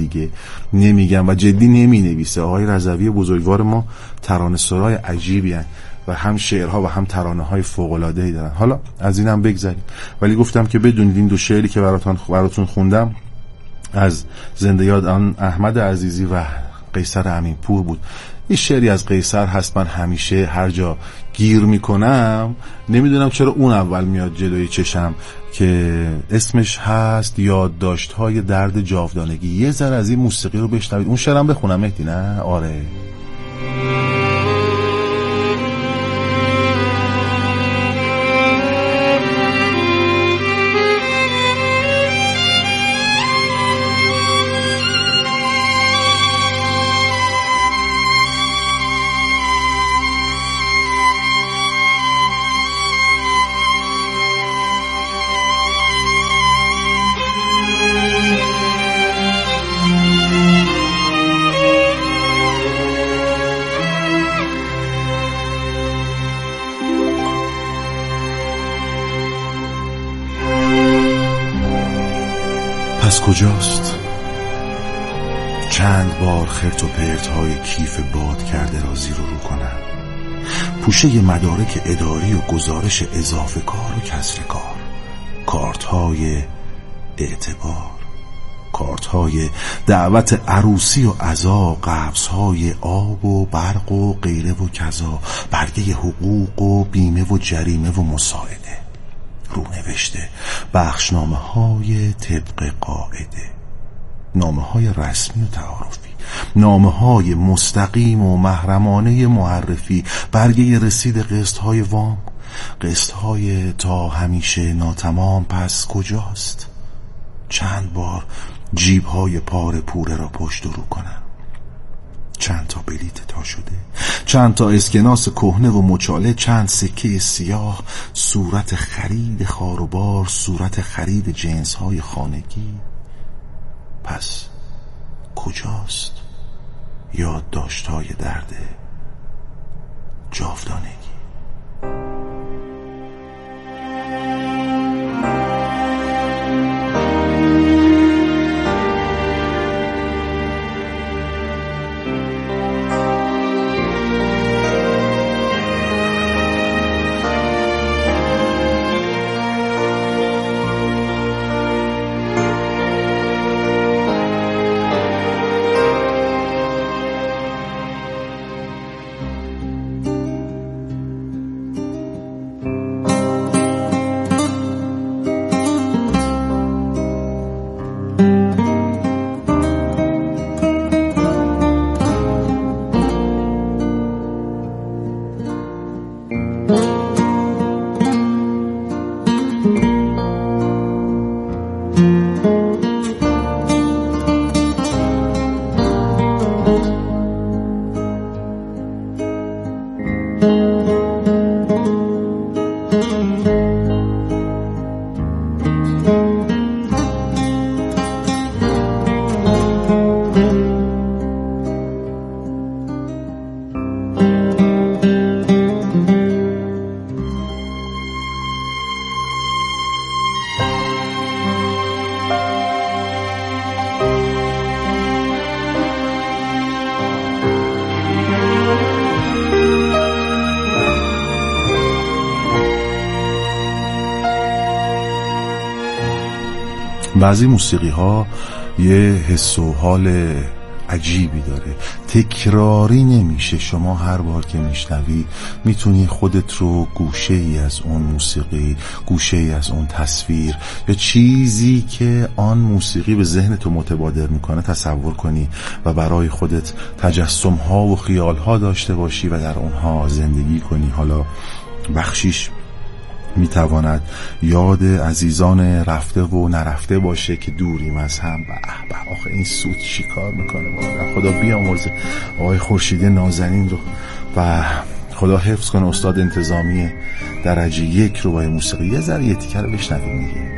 دیگه نمیگم و جدی نمینویسه. آقای رضوی بزرگوار ما ترانه سرای عجیبی هن و هم شعرها و هم ترانه های فوق‌العاده‌ای دارن. حالا از اینم بگذاریم، ولی گفتم که بدونید این دو شعری که براتون خوندم از زنده یاد آن احمد عزیزی و قیصر امینپور بود. این شعری از قیصر هست، من همیشه هر جا گیر میکنم نمیدونم چرا اون اول میاد جلوی چشم، که اسمش هست یادداشت‌های درد جاودانگی. یه ذره از این موسیقی رو بشنوید. اون شعرم بخونم مهدی؟ نه آره. پس کجاست؟ چند بار خرت و پرت‌های کیف باد کرده را زیر و رو کنم، پوشه مدارک اداری و گزارش اضافه کار و کسر کار، کارت‌های اعتبار، کارت‌های دعوت عروسی و عزا، قبض‌های آب و برق و غیره و کذا، برگه حقوق و بیمه و جریمه و مساعده، رونوشته، بخشنامه های طبق قاعده، نامه های رسمی و تعارفی، نامه های مستقیم و محرمانه معرفی، برگه رسید قسط های وام، قسط های تا همیشه ناتمام. پس کجاست؟ چند بار جیب های پاره پوره را پشت و رو کنم، چند تا بلیت تا شده، چند تا اسکناس کهنه و مچاله، چند سکه سیاه، صورت خرید خاروبار، صورت خرید جنس های خانگی. پس کجاست یادداشت‌های درد جاودانگی؟ بعضی موسیقی ها یه حس و حال عجیبی داره، تکراری نمیشه. شما هر بار که میشنوی میتونی خودت رو گوشه ای از اون موسیقی، گوشه ای از اون تصویر یا چیزی که آن موسیقی به ذهنتو متبادر میکنه تصور کنی و برای خودت تجسم ها و خیال ها داشته باشی و در اونها زندگی کنی. حالا بخشیش میتواند یاد عزیزان رفته و نرفته باشه که دوریم از هم. به آخه این سوت چی کار میکنه؟ خدا بیامرزه آقای خورشیدی نازنین رو و خدا حفظ کنه استاد انتظامی درجه 1 رو با موسیقی. یه ذره یه تیکه رو بشنویم دیگه.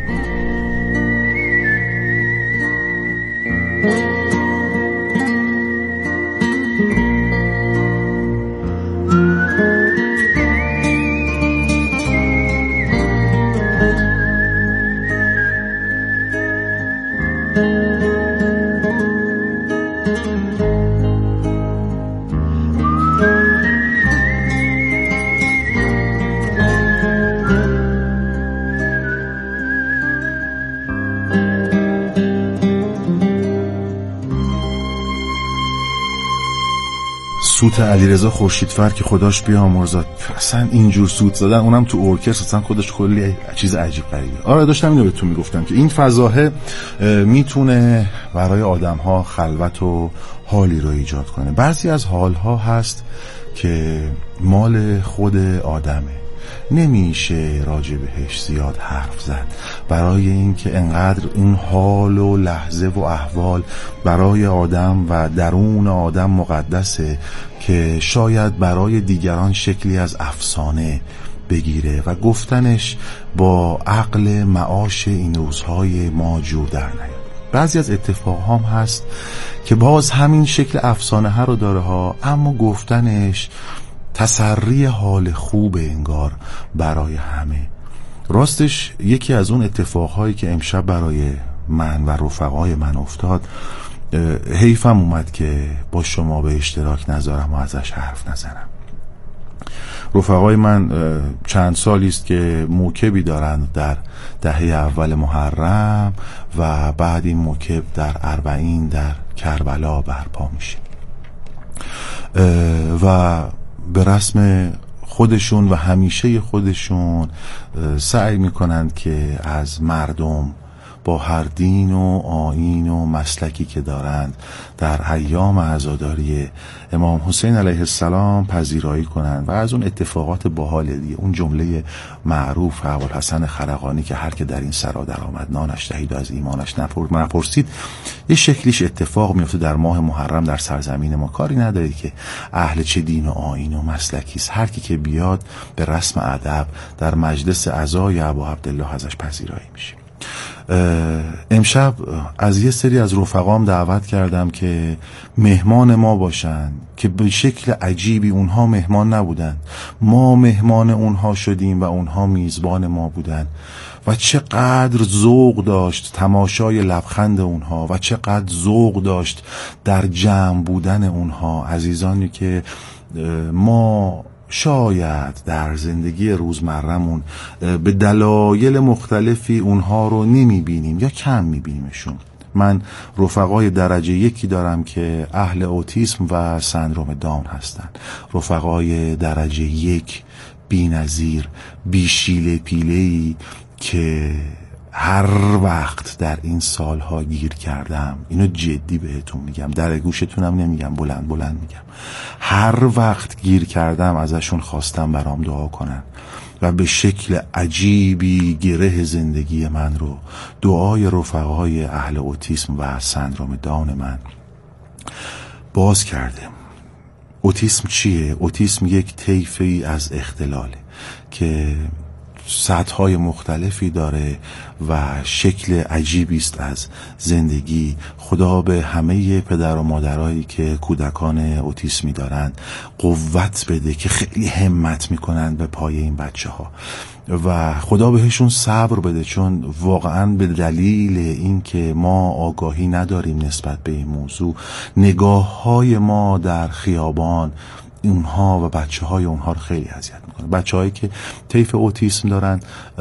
سوت علیرضا خورشیدفر که خداش بیامرزاد، اصلا اینجور سوت زدن اونم تو ارکستر اصلا خودش کلی چیز عجیب غریبه. آره داشتم اینو بهتون میگفتم که این فضاه میتونه برای آدم‌ها خلوت و حالی رو ایجاد کنه. بعضی از حال‌ها هست که مال خود آدمه، نمیشه راجع بهش زیاد حرف زد، برای اینکه انقدر این حال و لحظه و احوال برای آدم و درون آدم مقدسه که شاید برای دیگران شکلی از افسانه بگیره و گفتنش با عقل معاش این روزهای ما جور در نیاد. بعضی از اتفاق هم هست که باز همین شکل افسانه ها رو داره ها، اما گفتنش تسری حال خوب انگار برای همه. راستش یکی از اون اتفاقهایی که امشب برای من و رفقای من افتاد، حیفم اومد که با شما به اشتراک نذارم و ازش حرف نزنم. رفقای من چند سالی است که موکبی دارن در دهه اول محرم و بعد این موکب در اربعین در کربلا برپا میشه و به رسم خودشون و همیشه خودشون سعی میکنند که از مردم با هر دین و آیین و مسلکی که دارند در ایام عزاداری امام حسین علیه السلام پذیرایی کنند و از اون اتفاقات باحال دیگه، اون جمله معروف ابوالحسن خرقانی که هر که در این سرا در آمد نانش دهید و از ایمانش نپرسید، یه شکلیش اتفاق میفته در ماه محرم در سرزمین ما. کاری نداری که اهل چه دین و آیین و مسلکی است، هر کی که بیاد به رسم ادب در مجلس عزای ابا عبدالله ازش پذیرایی میشه. امشب از یه سری از رفقام دعوت کردم که مهمان ما باشن، که به شکل عجیبی اونها مهمان نبودن، ما مهمان اونها شدیم و اونها میزبان ما بودن و چقدر ذوق داشت تماشای لبخند اونها و چقدر ذوق داشت در جمع بودن اونها. عزیزانی که ما شاید در زندگی روزمرمون به دلایل مختلفی اونها رو نمیبینیم یا کم میبینیمشون. من رفقای درجه یکی دارم که اهل اوتیسم و سندروم داون هستن، رفقای درجه یک بی‌نظیر بیشیله پیله‌ای که هر وقت در این سالها گیر کردم، اینو جدی بهتون میگم، در گوشتونم نمیگم، بلند بلند میگم، هر وقت گیر کردم ازشون خواستم برام دعا کنن و به شکل عجیبی گره زندگی من رو دعای رفقای اهل اوتیسم و سندروم داون من باز کرده. اوتیسم چیه؟ اوتیسم یک طیفی از اختلاله که سطح‌های مختلفی داره و شکل عجیبی است از زندگی. خدا به همه پدر و مادرایی که کودکان اوتیسمی دارن قوت بده که خیلی همت میکنن به پای این بچه‌ها و خدا بهشون صبر بده، چون واقعا به دلیل اینکه ما آگاهی نداریم نسبت به این موضوع، نگاه‌های ما در خیابان اونها و بچه های اونها رو خیلی اذیت میکنه. بچه هایی که طیف اوتیسم دارن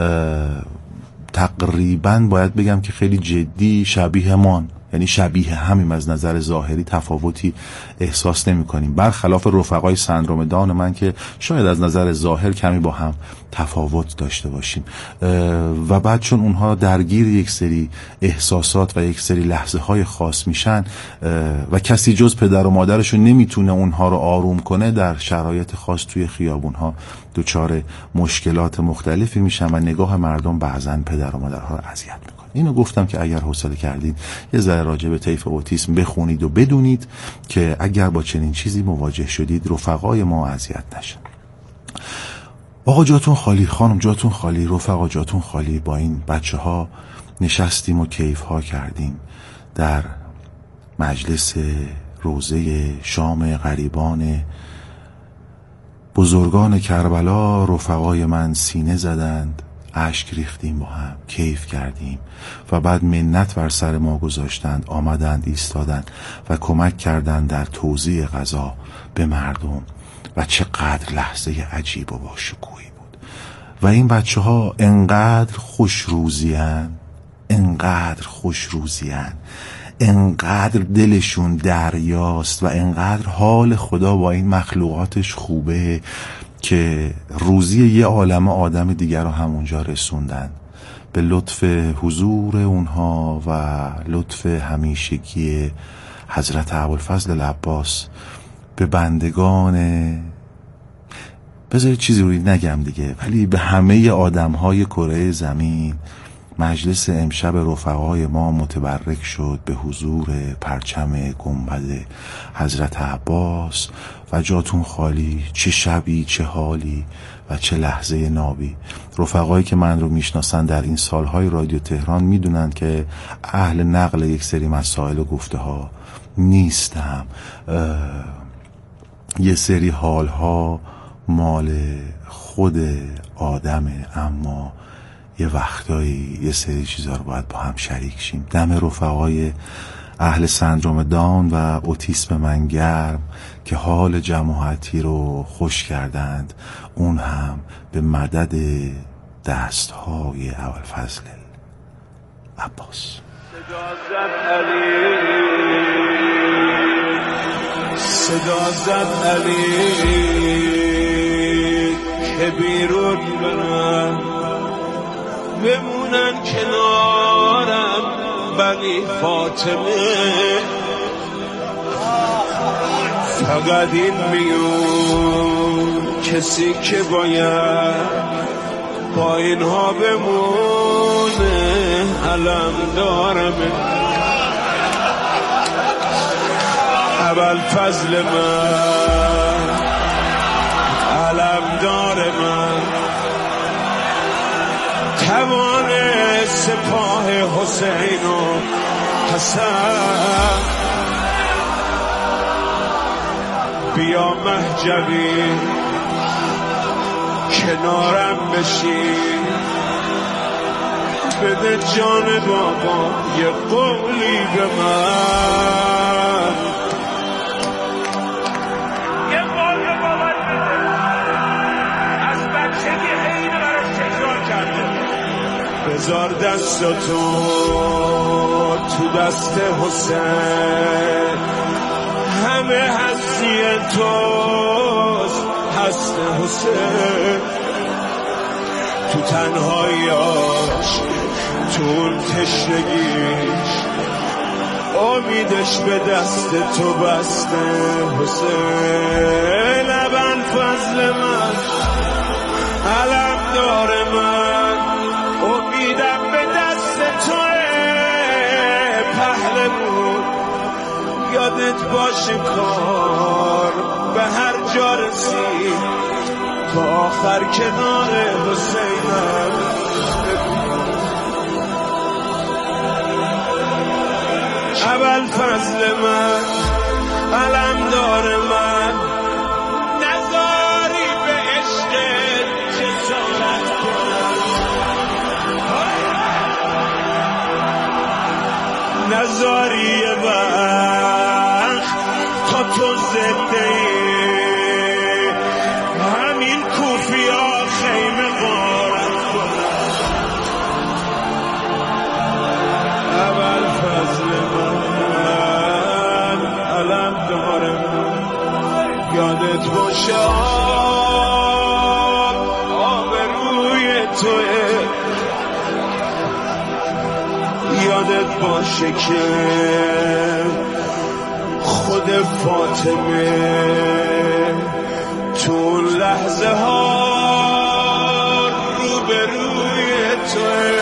تقریبا باید بگم که خیلی جدی شبیه من، یعنی شبیه همیم، از نظر ظاهری تفاوتی احساس نمی کنیم، برخلاف رفقای سندروم داون من که شاید از نظر ظاهر کمی با هم تفاوت داشته باشیم و بعد چون اونها درگیر یک سری احساسات و یک سری لحظه های خاص میشن و کسی جز پدر و مادرشون نمیتونه اونها رو آروم کنه، در شرایط خاص توی خیابون ها دچار مشکلات مختلفی میشن و نگاه مردم بعضن پدر و مادرها رو اذیت میکنه. اینو گفتم که اگر حوصله کردید یه ذره راجع به طیف اوتیسم بخونید و بدونید که اگر با چنین چیزی مواجه شدید رفقای ما اذیت نشن. آقا جاتون خالی، خانم جاتون خالی، رفقا جاتون خالی. با این بچه ها نشستیم و کیف ها کردیم در مجلس روزه شام غریبان بزرگان کربلا. رفقای من سینه زدند، اشک ریختیم، با هم کیف کردیم و بعد منت بر سر ما گذاشتند، آمدند ایستادند و کمک کردند در توزیع غذا به مردم و چقدر لحظه عجیب و باشکوهی بود. و این بچه ها انقدر خوش روزیان، انقدر خوش روزیان، انقدر دلشون دریاست و انقدر حال خدا با این مخلوقاتش خوبه که روزی یه عالمه آدم دیگر رو همونجا رسوندن. به لطف حضور اونها و لطف همیشگی حضرت ابوالفضل العباس به بندگان، بذارید چیزی روی نگم دیگه، ولی به همه آدم‌های کره زمین، مجلس امشب رفقای ما متبرک شد به حضور پرچم گنبد حضرت عباس و جاتون خالی. چه شبی، چه حالی و چه لحظه نابی. رفقایی که من رو میشناسن در این سالهای رادیو تهران میدونن که اهل نقل یک سری مسائل و گفته ها نیستم. یه سری حالها مال خود آدمه، اما یه وقتایی یه سری چیزا رو باید با هم شریک شیم. دم رفقای اهل سندروم داون و اوتیسم من گرم که حال جماعتی رو خوش کردند، اون هم به مدد دستهای ابوالفضل عباس. صدا زد علی که بیرون برن، بمونن کنارم بنی فاطمه. فقط این میون کسی که باید با اینها بمونه علم دارمه. ابوالفضل من، علمدار من، توان سپاه حسین و حسن. بیا مهجوی کنارم بشی، بده جان بابا یه قولی به من. یه قول به بابا بده، از بچگی عین براش تکرار کرده. بذار دستتو تو دست حسین، همه هستی توست، هست حسین. تو تنهاییاش، تو اون تشنگیش، امیدش به دست تو بسته حسین. ابوالفضل من، علمدار من، امیدم به دست توه پهلوون. یادت باشه کار به هر جا رسید، تا آخر کنار حسینم. ابوالفضل من، علمدار من، نذاری به عشق جسارت کنم، نذاری یه وقت تا تو زنده ای همین کوفیا خیمه غارت کنم. ابوالفضل من، علمدار من، یادت باشه آبروی توه. یادت باشه که خود فاطمه تو لحظه ها روبروی توه.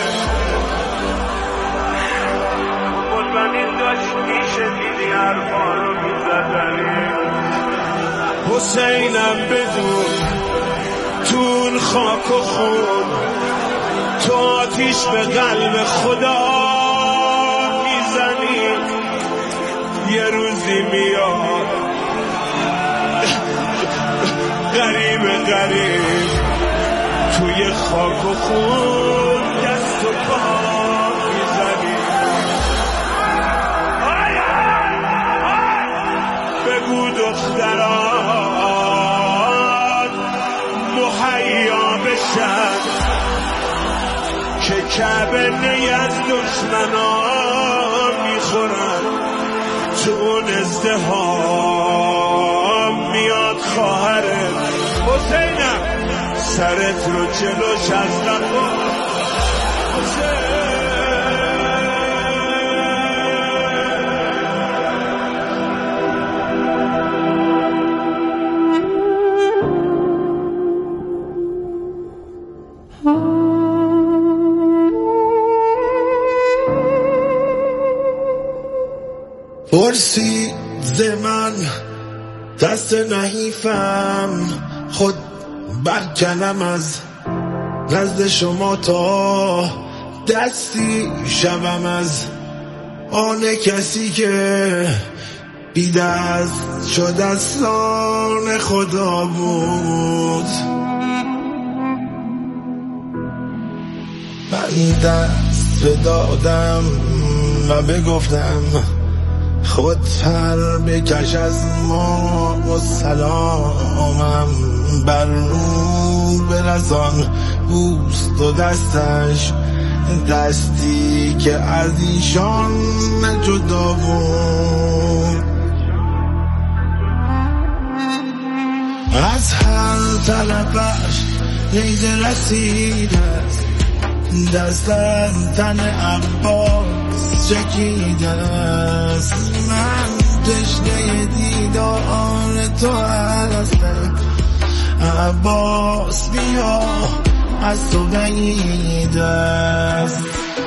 قربانی داشت میشه دیدی حرفا رو میزدنی. حسینم بدون تون خاک و خون، تو آتیش به قلب خدا میزنی. یه روزی میاد غریب غریب توی خاک و خون دست و پا میزنی. بگو دختران مهیا بشن که کعبه نی از دشمنان میخورن. تو اون ازدهام میاد خواهرت حسینم سرت رو جلوش از لقا پرسید ز من دست نحیفم خود برکنم از نزد شما تا دستی شوم از آن کسی که بی دست شد از آن خدا بود. من دست بدادم و بگفتم خود پر بکش از ما و سلامم بر او برسان بوست و دستش دستی که از ایشان جدا بود. از هر طرفش نیزه رسید است دست از تن عباس چکیده است. من تشنه دیدار تو هستم عباس بیا از تو بعید است.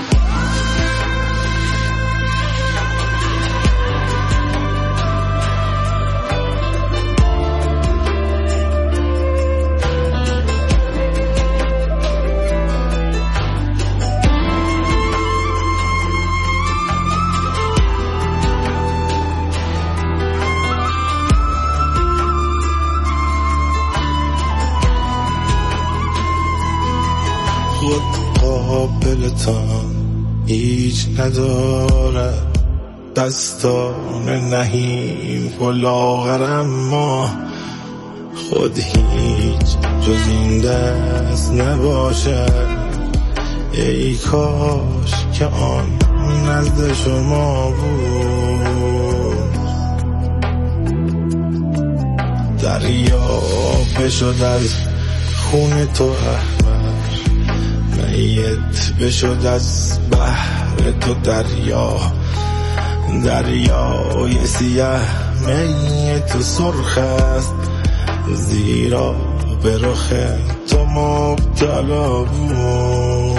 خود قابلتان هیچ ندارد دستان نحیف و لاغر، اما خود هیچ جز این دست نباشد. ای کاش که آن نزد شما بود. دریا بشد از خون تو میت بشد از بحر تو دریای سیاه می تو سرخ است زیرا به رخ تو مبتلا بود.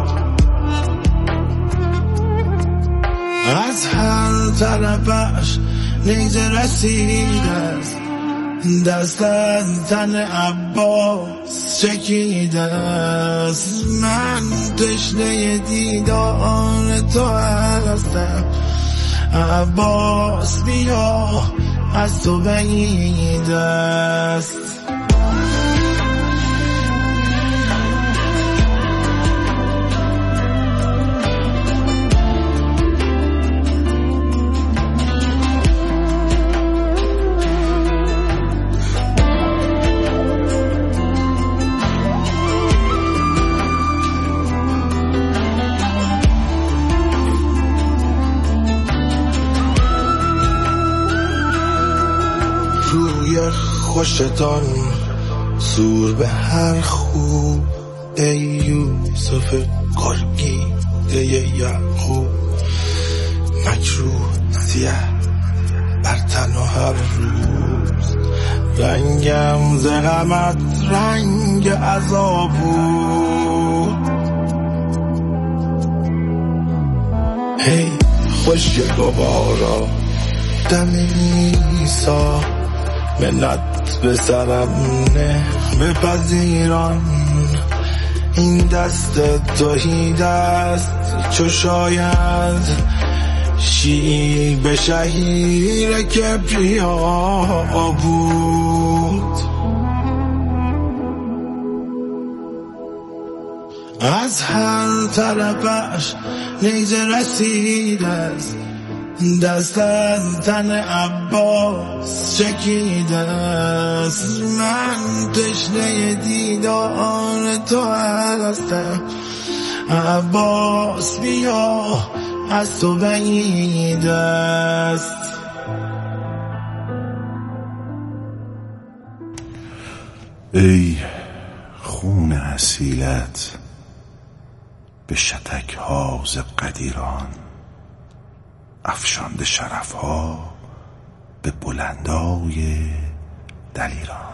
از هر طرفش نیزه رسید است دست از تن عباس چکیده است. من تشنه دیدار تو هستم عباس بیا از تو بعید است. روی خوشتان سور به هر خوب ای یوسف گرگیده یعقوب، مکروه سیه بر تن و هر روز رنگم ز غمت رنگ عذاب بود. ای خوش گوارا دم عیسی منت به سرم نه بپذیران، این دست توحید است چو شاید شیعی به شهیر کبریا بود. از هر طرفش نیزه رسید است دست از تن عباس چکیده است. من تشنه دیدار تو هستم عباس بیا از تو بعید است. ای خون اصیلت به شتک ها ز قدیران، افشانده شرف ها به بلندای دلیران.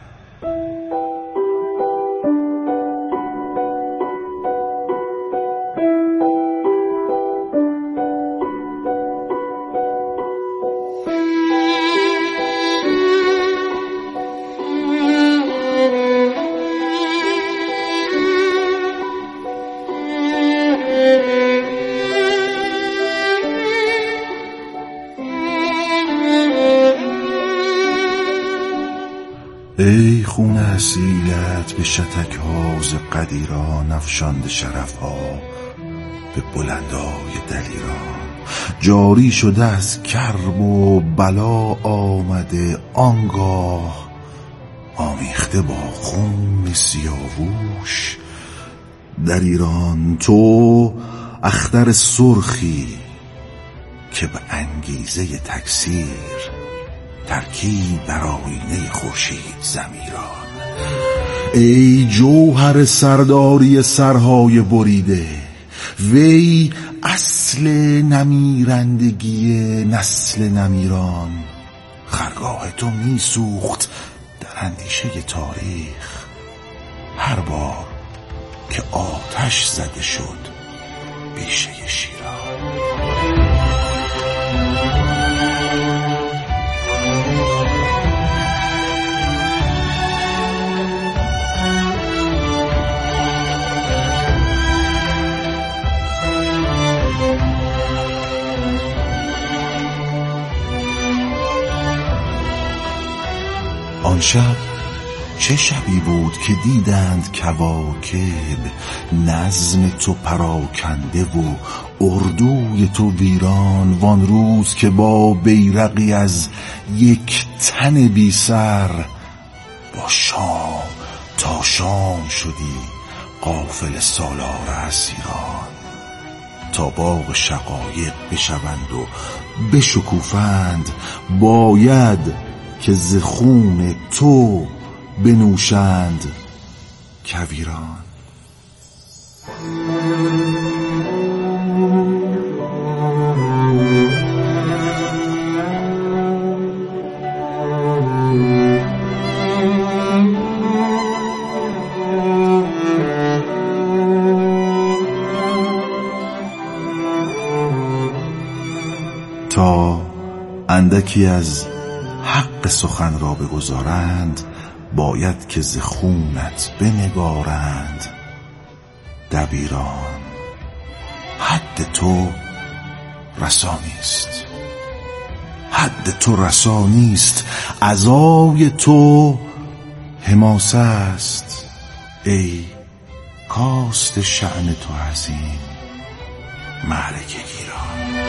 ای خون اصیلت به شتک ها ز قدیران، افشانده شرف ها به بلندای دلیران. جاری شده از کرب و بلا آمده آنگاه، آمیخته با خون سیاووش در ایران. تو اختر سرخی که به انگیزه تکثیر ترکیب بر آینه خورشید زمیران. ای جوهر سرداری سرهای بریده، وی اصل نمیرندگی نسل نمیران. خرگاه تو میسوخت در اندیشه تاریخ، هر بار که آتش زده شد بیشه شیران. آن شب چه شبی بود که دیدند کواکب نظم تو پراکنده و اردوی تو ویران. وان روز که با بیرقی از یک تن بی سر، با شام تا شام شدی قافله سالار اسیران. تا باغ شقایق بشوند و بشکوفند، باید که ز خون تو بنوشند کویران. تا اندکی از حق سخن را بگذارند، باید که ز خونت بنگارند دبیران. حد تو رسانیست، حد تو رسانیست، عزای تو حماسه است. ای کاست شأن تو عظیم معرکه گیران.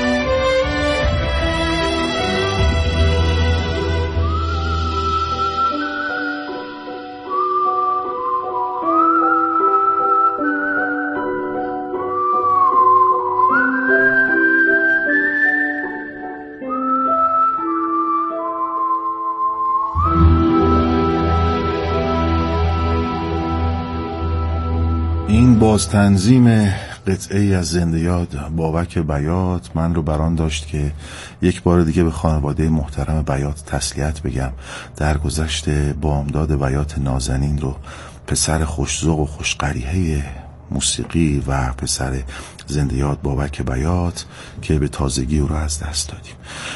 این باز تنظیم قطعه از زنده یاد بابک بیات من رو بران داشت که یک بار دیگه به خانواده محترم بیات تسلیت بگم. درگذشت بامداد بیات نازنین رو، پسر خوش‌ذوق و خوش‌قریحه موسیقی و پسر زنده یاد بابک بیات که به تازگی او رو از دست دادیم.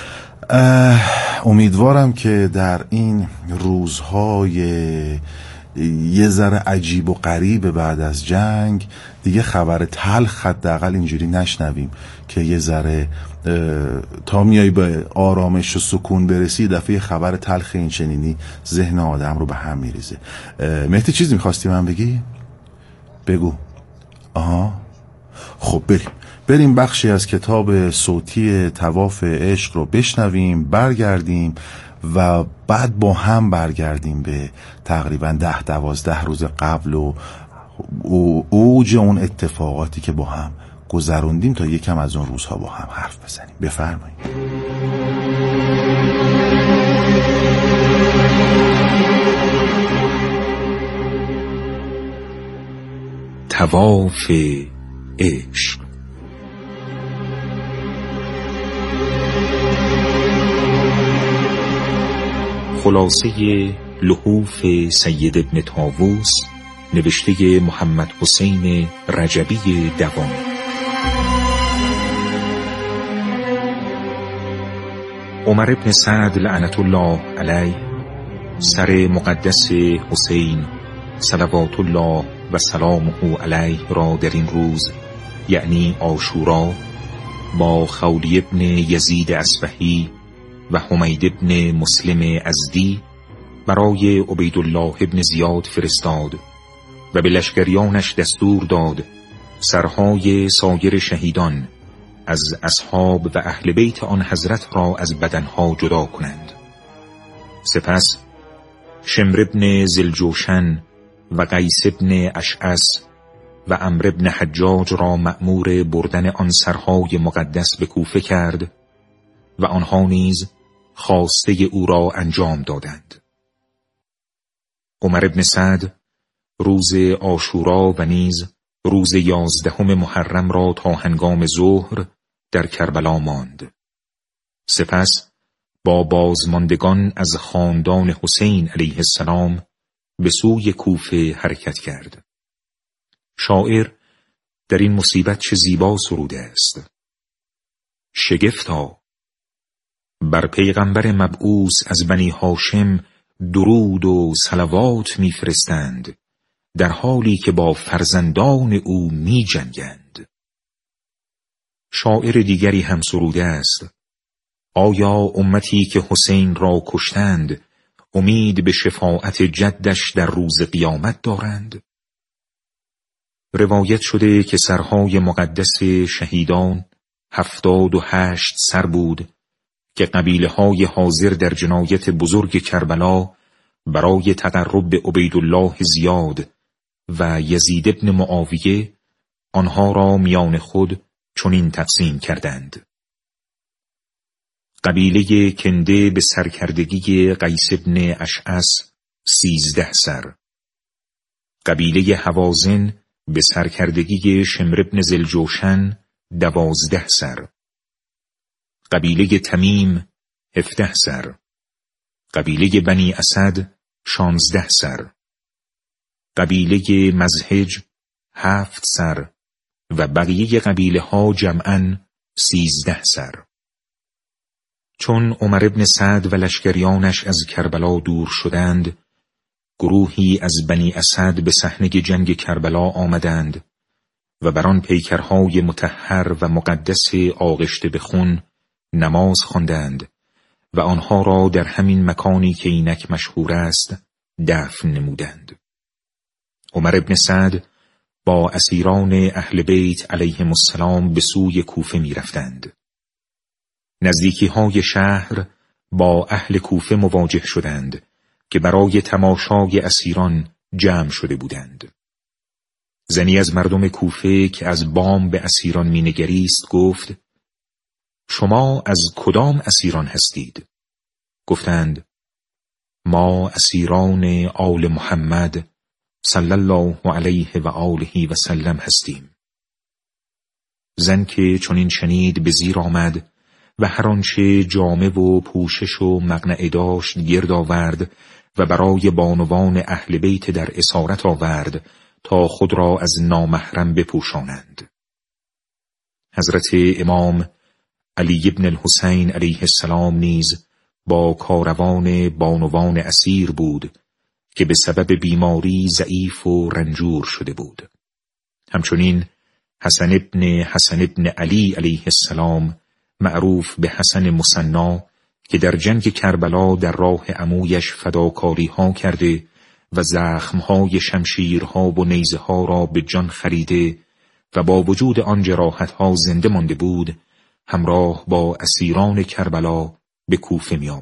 امیدوارم که در این روزهای یه ذره عجیب و غریب بعد از جنگ دیگه خبر تلخ حداقل اینجوری نشنویم که یه ذره تا میای به آرامش و سکون برسی دفعه خبر تلخ این چنینی ذهن آدم رو به هم میریزه. مهدی چیزی میخواستی من بگی؟ بگو. آها خب بریم بخشی از کتاب صوتی طواف عشق رو بشنویم، برگردیم و بعد با هم برگردیم به تقریبا 10-12 روز قبل و اوج اون اتفاقاتی که با هم گذروندیم تا یکم از اون روزها با هم حرف بزنیم. بفرمایید. طواف عشق. خلاصه لحوف سید ابن طاووس نوشته محمد حسین رجبی دوامی. عمر بن سعد لعنت الله علیه سر مقدس حسین صلوات الله و سلامه علیه را در این روز یعنی عاشورا با خولی ابن یزید اصبهی و حمید ابن مسلم ازدی برای عبیدالله ابن زیاد فرستاد و به لشکریانش دستور داد سرهای سایر شهیدان از اصحاب و اهل بیت آن حضرت را از بدنها جدا کنند. سپس شمر ابن ذی‌الجوشن و قیس ابن اشعث و عمرو ابن حجاج را مأمور بردن آن سرهای مقدس به کوفه کرد و آنها نیز خواسته او را انجام دادند. عمر ابن سعد روز عاشورا و نیز روز 11 محرم را تا هنگام ظهر در کربلا ماند. سپس با بازماندگان از خاندان حسین علیه السلام به سوی کوفه حرکت کرد. شاعر در این مصیبت چه زیبا سروده است: شگفتا بر پیغمبر مبعوث از بنی هاشم درود و صلوات می‌فرستند در حالی که با فرزندان او می جنگند. شاعر دیگری هم سروده است: آیا امتی که حسین را کشتند امید به شفاعت جدش در روز قیامت دارند؟ روایت شده که سرهای مقدس شهیدان 78 سر بود که قبیله های حاضر در جنایت بزرگ کربلا برای تقرب به عبیدالله زیاد و یزید ابن معاویه آنها را میان خود چنین تقسیم کردند: قبیله کنده به سرکردگی قیس ابن اشعث 13 سر، قبیله هوازن به سرکردگی شمر ابن ذی‌الجوشن 12 سر، قبیله تمیم 17 سر، قبیله بنی اسد 16 سر، قبیله مزهج 7 سر و بقیه قبیله ها جمعاً 13 سر. چون عمر ابن سعد و لشکریانش از کربلا دور شدند، گروهی از بنی اسد به صحنه جنگ کربلا آمدند و بر آن پیکرهای مطهر و مقدس آغشته به خون نماز خواندند و آنها را در همین مکانی که اینک مشهور است دفن نمودند. عمر ابن سعد با اسیران اهل بیت علیهم السلام به سوی کوفه می رفتند. نزدیکی های شهر با اهل کوفه مواجه شدند که برای تماشای اسیران جمع شده بودند. زنی از مردم کوفه که از بام به اسیران می نگریست گفت: شما از کدام اسیران هستید؟ گفتند: ما اسیران آل محمد صلی الله علیه و آله و سلم هستیم. زن که چنین شنید به زیر آمد و هر آنچه جامه و پوشش و مقنعه داشت گرد آورد و برای بانوان اهل بیت در اسارت آورد تا خود را از نامحرم بپوشانند. حضرت امام علی ابن الحسین علیه السلام نیز با کاروان بانوان اسیر بود که به سبب بیماری ضعیف و رنجور شده بود. همچنین حسن ابن علی علیه السلام معروف به حسن مثنا که در جنگ کربلا در راه عمویش فداکاری ها کرده و زخمهای شمشیرها و نیزه ها را به جان خریده و با وجود آن جراحت ها زنده مانده بود، همراه با اسیران کربلا به کوفه می آمد.